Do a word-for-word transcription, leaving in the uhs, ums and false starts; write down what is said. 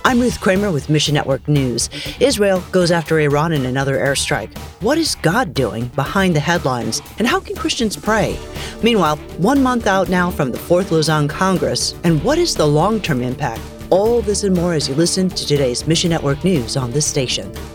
I'm Ruth Kramer with Mission Network News. Israel goes after Iran in another airstrike. What is God doing behind the headlines, and how can Christians pray? Meanwhile, one month out now from the Fourth Lausanne Congress, and what is the long-term impact? All this and more as you listen to today's Mission Network News on this station.